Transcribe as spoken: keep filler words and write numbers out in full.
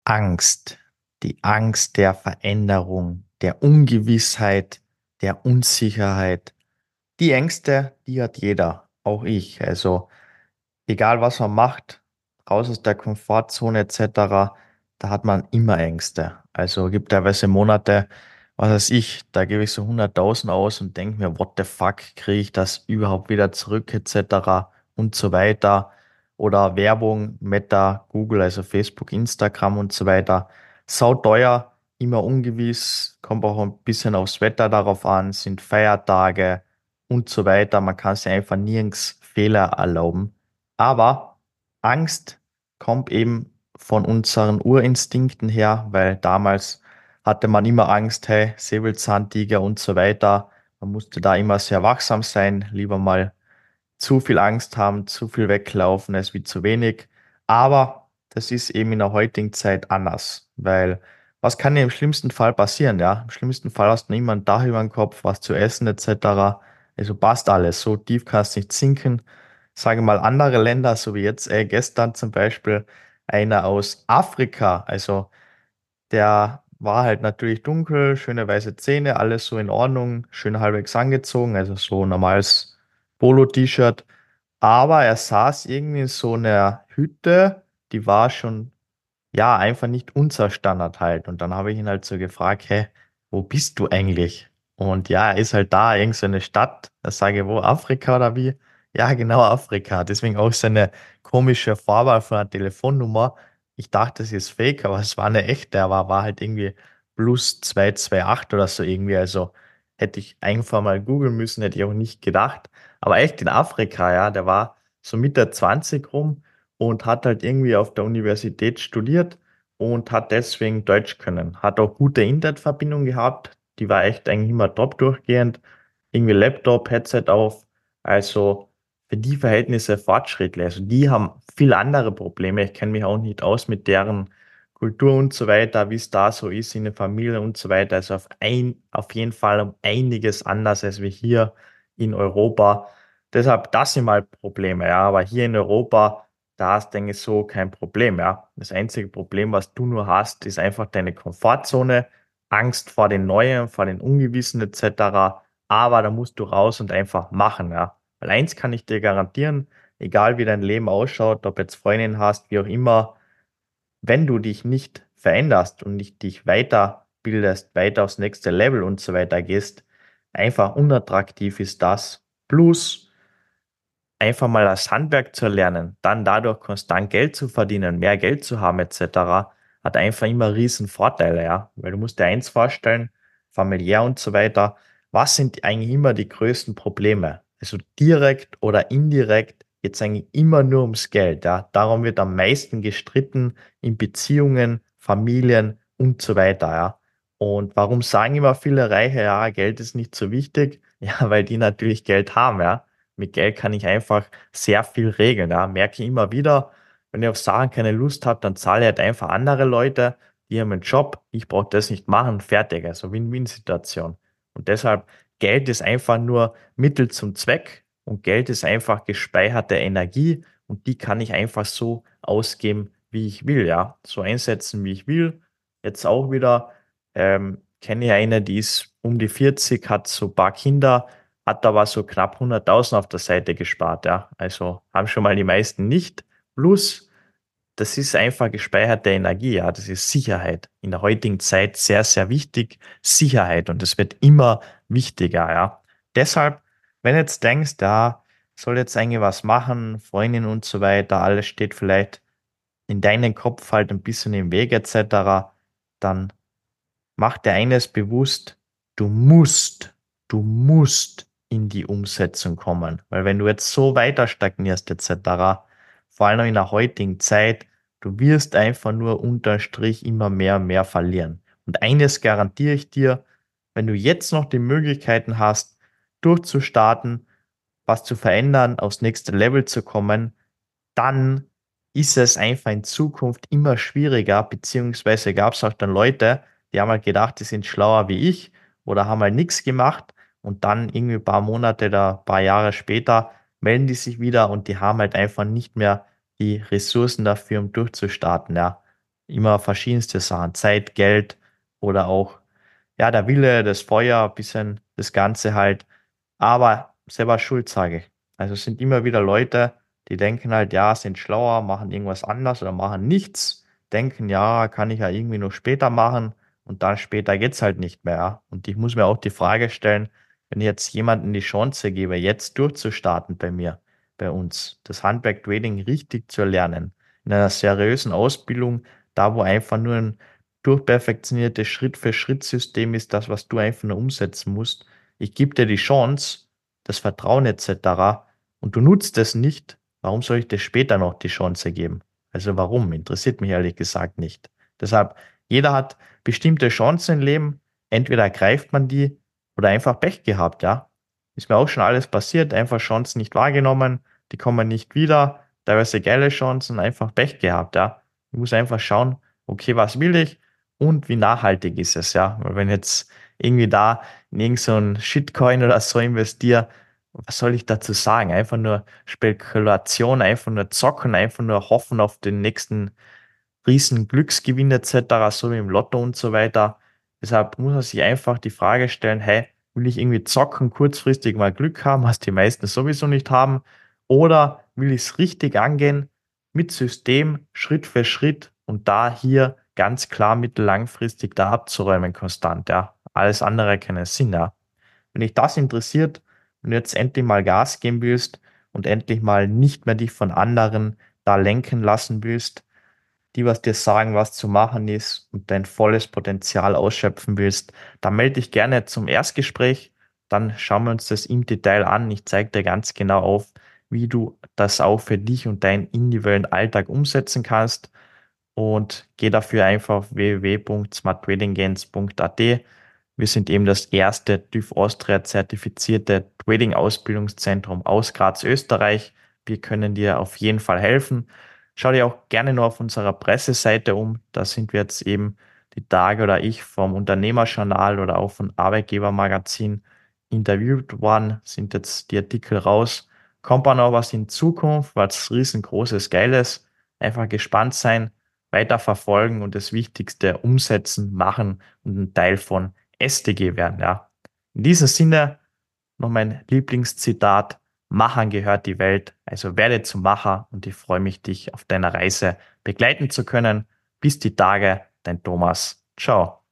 Angst. Die Angst der Veränderung, der Ungewissheit, der Unsicherheit. Die Ängste, die hat jeder, auch ich. Also egal was man macht, raus aus der Komfortzone et cetera, da hat man immer Ängste. Also gibt teilweise Monate, was weiß ich, da gebe ich so hunderttausend aus und denke mir, what the fuck, kriege ich das überhaupt wieder zurück et cetera und so weiter. Oder Werbung, Meta, Google, also Facebook, Instagram und so weiter. Sau teuer, immer ungewiss, kommt auch ein bisschen aufs Wetter darauf an, sind Feiertage und so weiter. Man kann sich einfach nirgends Fehler erlauben. Aber Angst kommt eben von unseren Urinstinkten her, weil damals hatte man immer Angst, hey, Säbelzahntiger und so weiter. Man musste da immer sehr wachsam sein, lieber mal zu viel Angst haben, zu viel weglaufen als wie zu wenig. Aber das ist eben in der heutigen Zeit anders, weil was kann dir im schlimmsten Fall passieren, ja? Im schlimmsten Fall hast du immer ein Dach über dem Kopf, was zu essen et cetera. Also passt alles, so tief kannst du nicht sinken. Sage mal andere Länder, so wie jetzt äh, gestern zum Beispiel einer aus Afrika, also der war halt natürlich dunkel, schöne weiße Zähne, alles so in Ordnung, schön halbwegs angezogen, also so ein normales Polo-T-Shirt. Aber er saß irgendwie in so einer Hütte, die war schon, ja, einfach nicht unser Standard halt. Und dann habe ich ihn halt so gefragt, hey, wo bist du eigentlich? Und ja, er ist halt da, irgend so eine Stadt. Da sage ich, wo, Afrika oder wie? Ja, genau, Afrika. Deswegen auch seine komische Vorwahl von der Telefonnummer. Ich dachte, das ist fake, aber es war eine echte. Er war, war halt irgendwie plus zwei zwei acht oder so irgendwie. Also hätte ich einfach mal googeln müssen, hätte ich auch nicht gedacht. Aber echt in Afrika, ja, der war so Mitte zwanzig rum und hat halt irgendwie auf der Universität studiert und hat deswegen Deutsch können. Hat auch gute Internetverbindung gehabt, die war echt eigentlich immer top durchgehend. Irgendwie Laptop, Headset auf, also für die Verhältnisse fortschrittlich. Also die haben viel andere Probleme. Ich kenne mich auch nicht aus mit deren Kultur und so weiter, wie es da so ist in der Familie und so weiter. Also auf ein, auf jeden Fall um einiges anders als wir hier in Europa. Deshalb, das sind mal Probleme, ja. Aber hier in Europa, da hast, denke ich, so kein Problem, ja. Das einzige Problem, was du nur hast, ist einfach deine Komfortzone, Angst vor den Neuen, vor den Ungewissen et cetera. Aber da musst du raus und einfach machen, ja. Weil eins kann ich dir garantieren, egal wie dein Leben ausschaut, ob jetzt Freundin hast, wie auch immer, wenn du dich nicht veränderst und nicht dich weiterbildest, weiter aufs nächste Level und so weiter gehst, einfach unattraktiv ist das. Plus einfach mal das Handwerk zu lernen, dann dadurch konstant Geld zu verdienen, mehr Geld zu haben et cetera, hat einfach immer riesen Vorteile, ja. Weil du musst dir eins vorstellen, familiär und so weiter, was sind eigentlich immer die größten Probleme? Also direkt oder indirekt geht es eigentlich immer nur ums Geld, ja. Darum wird am meisten gestritten in Beziehungen, Familien und so weiter, ja. Und warum sagen immer viele Reiche, ja, Geld ist nicht so wichtig? Ja, weil die natürlich Geld haben, ja. Mit Geld kann ich einfach sehr viel regeln. Ja. Merke ich immer wieder, wenn ich auf Sachen keine Lust habe, dann zahle ich halt einfach andere Leute, die haben einen Job, ich brauche das nicht machen, fertig. Also Win-Win-Situation. Und deshalb, Geld ist einfach nur Mittel zum Zweck und Geld ist einfach gespeicherte Energie und die kann ich einfach so ausgeben, wie ich will, ja. So einsetzen, wie ich will. Jetzt auch wieder, ähm, kenne ich eine, die ist um die vierzig, hat so ein paar Kinder, hat aber so knapp hunderttausend auf der Seite gespart, ja. Also haben schon mal die meisten nicht. Plus, das ist einfach gespeicherte Energie, ja. Das ist Sicherheit. In der heutigen Zeit sehr, sehr wichtig. Sicherheit. Und es wird immer wichtiger, ja. Deshalb, wenn du jetzt denkst, ja, soll jetzt eigentlich was machen, Freundin und so weiter, alles steht vielleicht in deinem Kopf halt ein bisschen im Weg et cetera, dann mach dir eines bewusst, du musst, du musst in die Umsetzung kommen. Weil wenn du jetzt so weiter stagnierst et cetera, vor allem in der heutigen Zeit, du wirst einfach nur unterm Strich immer mehr und mehr verlieren. Und eines garantiere ich dir, wenn du jetzt noch die Möglichkeiten hast, durchzustarten, was zu verändern, aufs nächste Level zu kommen, dann ist es einfach in Zukunft immer schwieriger, beziehungsweise gab es auch dann Leute, die haben halt gedacht, die sind schlauer wie ich oder haben halt nichts gemacht und dann irgendwie ein paar Monate oder ein paar Jahre später melden die sich wieder und die haben halt einfach nicht mehr die Ressourcen dafür, um durchzustarten, ja. immer verschiedenste Sachen, Zeit, Geld oder auch, ja, der Wille, das Feuer, bisschen das Ganze halt, aber selber schuld, sage ich. Also, es sind immer wieder Leute, die denken halt, ja, sind schlauer, machen irgendwas anders oder machen nichts, denken: „Ja, kann ich ja irgendwie noch später machen“, und dann später geht's halt nicht mehr, ja. Und ich muss mir auch die Frage stellen, wenn ich jetzt jemandem die Chance gebe, jetzt durchzustarten bei mir, bei uns, das Handwerk Trading richtig zu erlernen, in einer seriösen Ausbildung, da wo einfach nur ein durchperfektioniertes Schritt-für-Schritt-System ist, das, was du einfach nur umsetzen musst. Ich gebe dir die Chance, das Vertrauen et cetera, und du nutzt es nicht, warum soll ich dir später noch die Chance geben? Also warum? Interessiert mich ehrlich gesagt nicht. Deshalb, jeder hat bestimmte Chancen im Leben, entweder ergreift man die oder einfach Pech gehabt, ja. Ist mir auch schon alles passiert, einfach Chancen nicht wahrgenommen, die kommen nicht wieder, teilweise geile Chancen, einfach Pech gehabt, ja. Ich muss einfach schauen, okay, was will ich und wie nachhaltig ist es, ja. Weil wenn jetzt irgendwie da in irgend so 'n Shitcoin oder so investiere, was soll ich dazu sagen? Einfach nur Spekulation, einfach nur zocken, einfach nur hoffen auf den nächsten riesen Glücksgewinn et cetera, so wie im Lotto und so weiter. Deshalb muss man sich einfach die Frage stellen: „Hey, will ich irgendwie zocken, kurzfristig mal Glück haben, was die meisten sowieso nicht haben, oder will ich's richtig angehen mit System, Schritt für Schritt und da hier ganz klar mittellangfristig da abzuräumen konstant“, ja. Alles andere hat keinen Sinn, ja. Wenn dich das interessiert und du jetzt endlich mal Gas geben willst und endlich mal nicht mehr dich von anderen da lenken lassen willst, die was dir sagen, was zu machen ist und dein volles Potenzial ausschöpfen willst, dann melde dich gerne zum Erstgespräch. Dann schauen wir uns das im Detail an. Ich zeige dir ganz genau auf, wie du das auch für dich und deinen individuellen Alltag umsetzen kannst. Und geh dafür einfach auf w w w punkt smart trading gains punkt a t. Wir sind eben das erste TÜV Austria zertifizierte Trading-Ausbildungszentrum aus Graz, Österreich. Wir können dir auf jeden Fall helfen. Schau dir auch gerne nur auf unserer Presseseite um. Da sind wir jetzt eben die Tage oder ich vom Unternehmerjournal oder auch von Arbeitgebermagazin interviewt worden, sind jetzt die Artikel raus. Kommt auch noch was in Zukunft, was riesengroßes, geiles. Einfach gespannt sein, weiter verfolgen und das Wichtigste umsetzen, machen und ein Teil von S D G werden, ja. In diesem Sinne noch mein Lieblingszitat: Machern gehört die Welt, also werde zum Macher, und ich freue mich, dich auf deiner Reise begleiten zu können. Bis die Tage, dein Thomas. Ciao.